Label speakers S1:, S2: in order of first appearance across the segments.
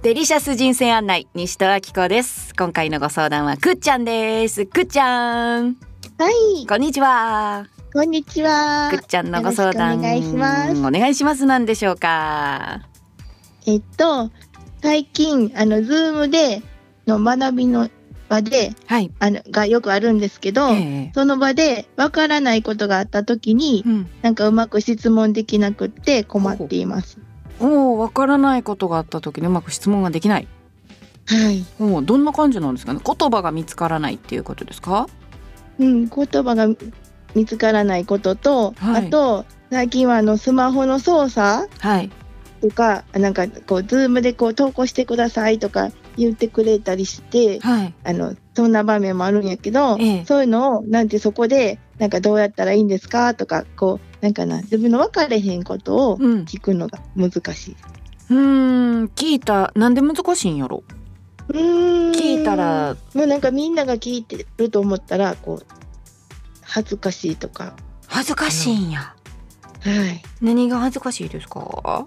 S1: デリシャス人生案内、西戸明子です。今回のご相談はくっちゃんです。くっちゃん、
S2: はい、
S1: こんにちは。
S2: こんにちは。
S1: くっちゃんのご相談
S2: よろしくお願いします。
S1: お願いします。何でしょうか。
S2: 最近Zoom での学びの場で、
S1: はい、
S2: がよくあるんですけど、その場でわからないことがあった時に、なんかうまく質問できなくって困っています。
S1: わからないことがあった時にうまく質問ができない。
S2: はい。
S1: どんな感じなんですかね。言葉が見つからないっていうことですか。
S2: 言葉が見つからないことと、
S1: はい、
S2: あと最近はスマホの操作とか、なんかこう Zoom でこう投稿してくださいとか言ってくれたりして、
S1: はい、
S2: そんな場面もあるんやけど、そういうのをそこでなんかどうやったらいいんですかとか、こう自分の分かれへんことを聞くのが難しい。
S1: 聞いた。なんで難しいんやろ。聞いたら
S2: もうなんかみんなが聞いてると思ったらこう恥ずかしいとか。
S1: 恥ずかしいんや。
S2: はい。
S1: 何が恥ずかしいですか。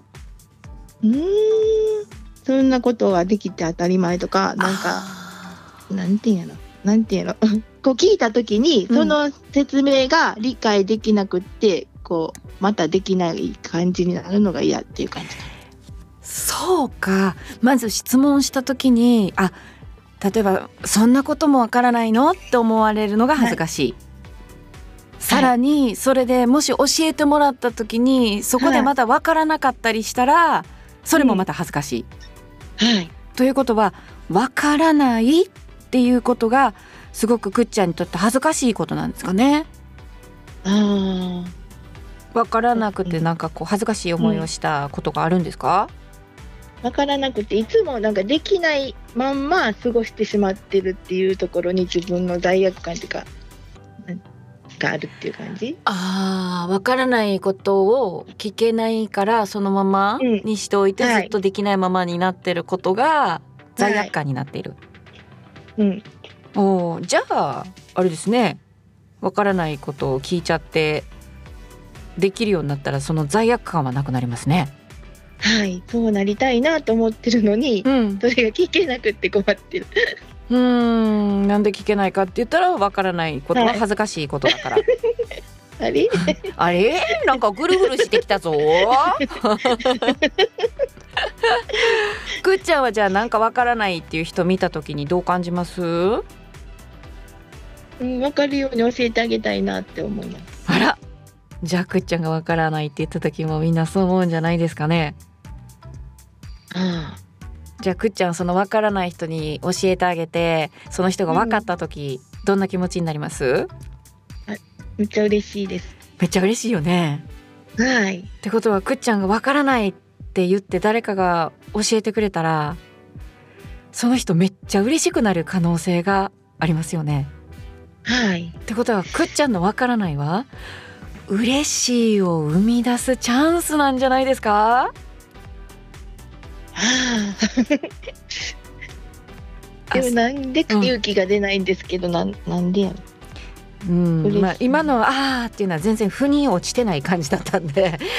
S2: そんなことができて当たり前とか、なんていうのこう聞いた時にその説明が理解できなくって、こうまたできない感じになるのが嫌っていう感じ。
S1: そうか。まず質問した時に例えばそんなこともわからないのって思われるのが恥ずかしい、さらにそれでもし教えてもらった時にそこでまたわからなかったりしたら、それもまた恥ずかしい、ということはわからないっていうことがすごくくっちゃんにとって恥ずかしいことなんですかね。わからなくてなんかこう恥ずかしい思いをしたことがあるんですか。
S2: わからなくていつもなんかできないまんま過ごしてしまってるっていうところに自分の罪悪感というかがあるっていう感じ。
S1: わからないことを聞けないからそのままにしておいて、ずっとできないままになってることが罪悪感になっている、じゃああれですね。わからないことを聞いちゃってできるようになったらその罪悪感はなくなりますね。
S2: はい、そうなりたいなと思ってるのに、それが聞けなくって困ってる。
S1: なんで聞けないかって言ったらわからないことは恥ずかしいことだから、あれなんかぐるぐるしてきたぞくっちゃんはじゃあなんかわからないっていう人見た時にどう感じます？
S2: わかるように教えてあげたいなって思います。
S1: あら、じゃあくっちゃんがわからないって言った時もみんなそう思うんじゃないですかね。じゃあくっちゃんそのわからない人に教えてあげて、その人が分かった時、どんな気持ちになります？
S2: めっちゃ嬉しいです。
S1: めっちゃ嬉しいよね。ってことはくっちゃんがわからないって言って誰かが教えてくれたら、その人めっちゃ嬉しくなる可能性がありますよね。ってことはくっちゃんのわからないは嬉しいを生み出すチャンスなんじゃないですか。
S2: でもなんで勇気が出ないんですけど、なんでやろ。
S1: 今のっていうのは全然腑に落ちてない感じだったん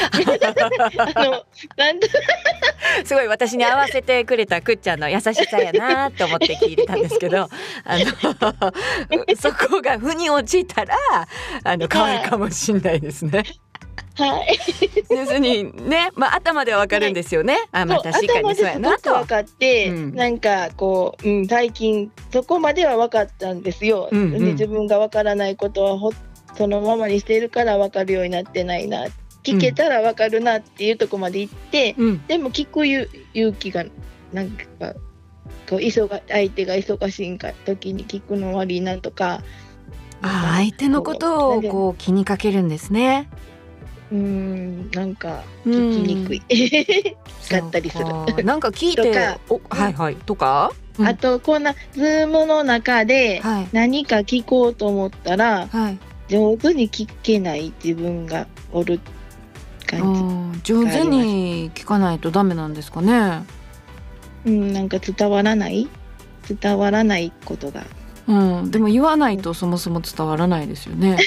S1: ですごい私に合わせてくれたくっちゃんの優しさやなって思って聞いてたんですけどそこが腑に落ちたら変わるかもしれないですね。要するにね、頭ではわかるんですよね。確かにそうやなと
S2: 分かって、なんかこう、最近そこまでは分かったんですよ。自分が分からないことはそのままにしているから分かるようになってないな、聞けたら分かるなっていうとこまで行って、でも聞く勇気がなんかこう相手が忙しい時に聞くの悪いなとか、
S1: 相手のことをこう気にかけるんですね。
S2: なんか聞きにくいだったりする。
S1: なんか聞いてとか、
S2: あとこんなズームの中で何か聞こうと思ったら、上手に聞けない自分がおる感じ。
S1: 上手に聞かないとダメなんですかね。
S2: なんか伝わらないことが、
S1: でも言わないとそもそも伝わらないですよね。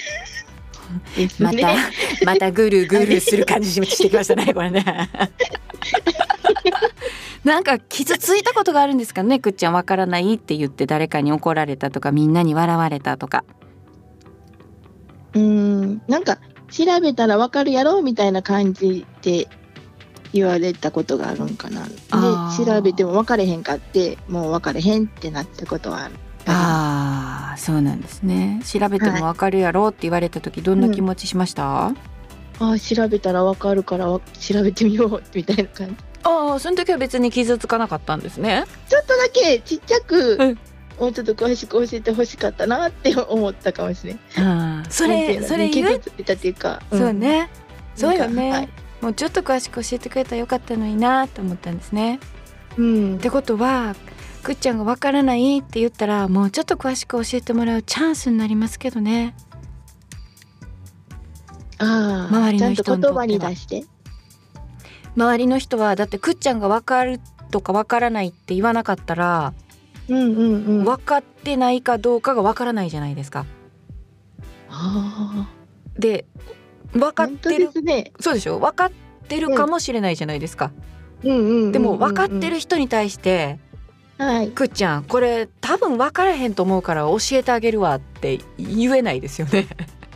S1: またぐるぐるする感じしてきましたねこれねなんか傷ついたことがあるんですかね、くっちゃん。わからないって言って誰かに怒られたとか、みんなに笑われたとか。
S2: なんか調べたらわかるやろみたいな感じで言われたことがあるんかな。で調べても分かれへんかって、もう分かれへんってなったことはある。
S1: そうなんですね。調べても分かるやろって言われた時、どんな気持ちしました？
S2: 調べたら分かるから調べてみようみたいな感じ。
S1: その時は別に傷つかなかったんですね。
S2: ちょっとだけちっちゃく、もうちょっと詳しく教えてほしかったなって思ったかもしれない。それ傷ついたっていうか、
S1: そうね、そうよね、もうちょっと詳しく教えてくれたらよかったのになと思ったんですね。ってことはくっちゃんがわからないって言ったら、もうちょっと詳しく教えてもらうチャンスになりますけどね。周りの人にとっては。ちゃんと言葉に出して。周りの人はだってくっちゃんがわかるとかわからないって言わなかったら、分かってないかどうかが分からないじゃないですか。で分かってる、そうでしょ、分かってるかもしれないじゃないですか。でも分かってる人に対して、くっちゃんこれ多分分からへんと思うから教えてあげるわって言えないですよね。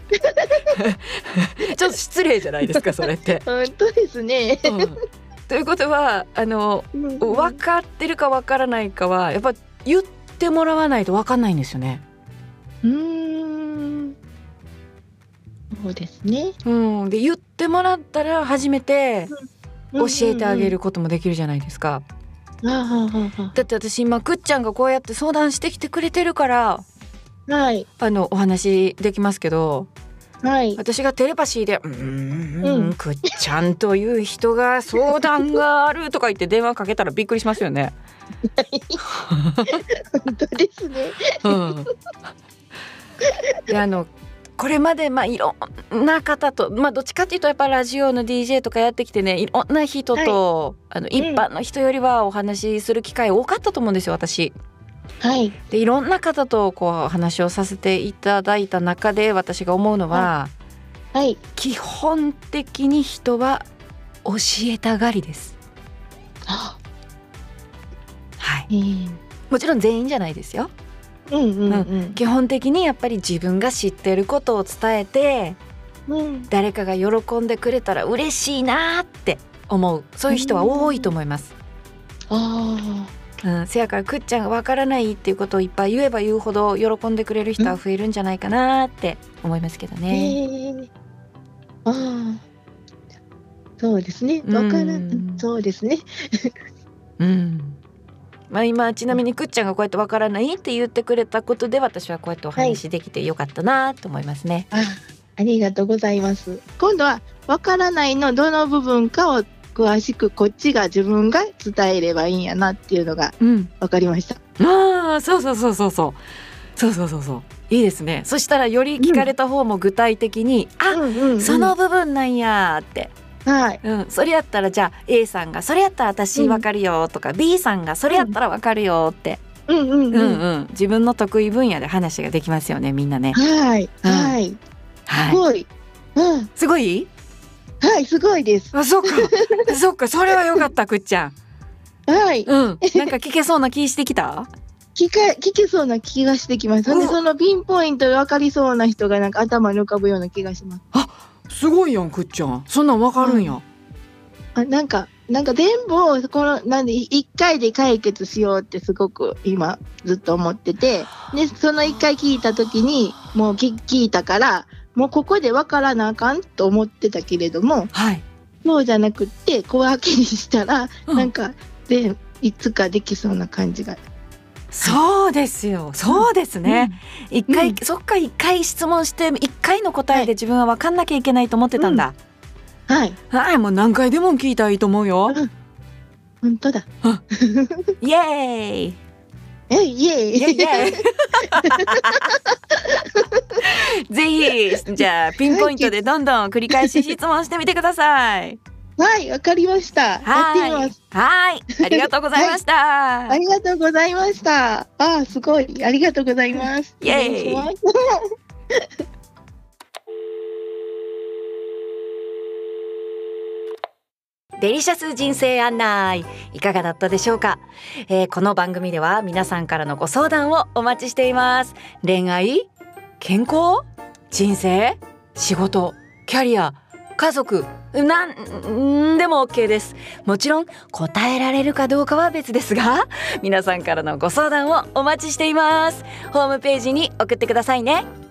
S1: ちょっと失礼じゃないですか、それって。
S2: 本当ですね。
S1: ということは分かってるか分からないかはやっぱ言ってもらわないと分かんないんですよね。
S2: そうですね。
S1: で言ってもらったら初めて教えてあげることもできるじゃないですか。だって私今くっちゃんがこうやって相談してきてくれてるから、お話できますけど、私がテレパシーでくっちゃんという人が相談があるとか言って電話かけたらびっくりしますよね。
S2: 本当ですね。
S1: でこれまでいろんな方と、どっちかっていうとやっぱラジオの DJ とかやってきてね、いろんな人と、一般の人よりはお話しする機会多かったと思うんですよ、私。でいろんな方とこう話をさせていただいた中で私が思うのは、基本的に人は教えたがりです。もちろん全員じゃないですよ。基本的にやっぱり自分が知ってることを伝えて、誰かが喜んでくれたら嬉しいなって思う、そういう人は多いと思います。せやからくっちゃんがわからないっていうことをいっぱい言えば言うほど喜んでくれる人は増えるんじゃないかなって思いますけどね。
S2: そうですね。そうですね。
S1: 今ちなみにくっちゃんがこうやってわからないって言ってくれたことで、私はこうやってお話できてよかったなと思いますね。
S2: ありがとうございます。今度はわからないのどの部分かを詳しくこっちが自分が伝えればいいんやなっていうのが分かりました。
S1: そういいですね。そしたらより聞かれた方も具体的に、その部分なんやって、それやったらじゃあ A さんがそれやったら私分かるよとか、B さんがそれやったら分かるよって、自分の得意分野で話ができますよね、みんなね。すごい
S2: すごいです。
S1: そっかそれはよかった、くっちゃん。なんか聞けそうな気してきた。
S2: 聞けそうな気がしてきます。そのピンポイントで分かりそうな人がなんか頭に浮かぶような気がします。
S1: すごいやん、くっちゃん。そんなん分かるんや。
S2: なんか全部をなんで1回で解決しようってすごく今ずっと思ってて、でその1回聞いた時にもう聞いたからもうここで分からなあかんと思ってたけれども、そうじゃなくって小分けにしたら、なんかでいつかできそうな感じが。
S1: そうですよ、そうですね。そっか、1回質問して1回の答えで自分は分かんなきゃいけないと思ってたんだ。もう何回でも聞いたらいいと思うよ。
S2: 本当だ。
S1: イエーイ。ぜひじゃあピンポイントでどんどん繰り返し質問してみてください。
S2: わかりました。やってみます。
S1: ありがとうございました。
S2: ありがとうございました。すごい、ありがとうございます。
S1: イエーイ。 デリシャス人生案内、いかがだったでしょうか。この番組では皆さんからのご相談をお待ちしています。恋愛、健康、人生、仕事、キャリア、家族、なんでも OK です。もちろん答えられるかどうかは別ですが、皆さんからのご相談をお待ちしています。ホームページに送ってくださいね。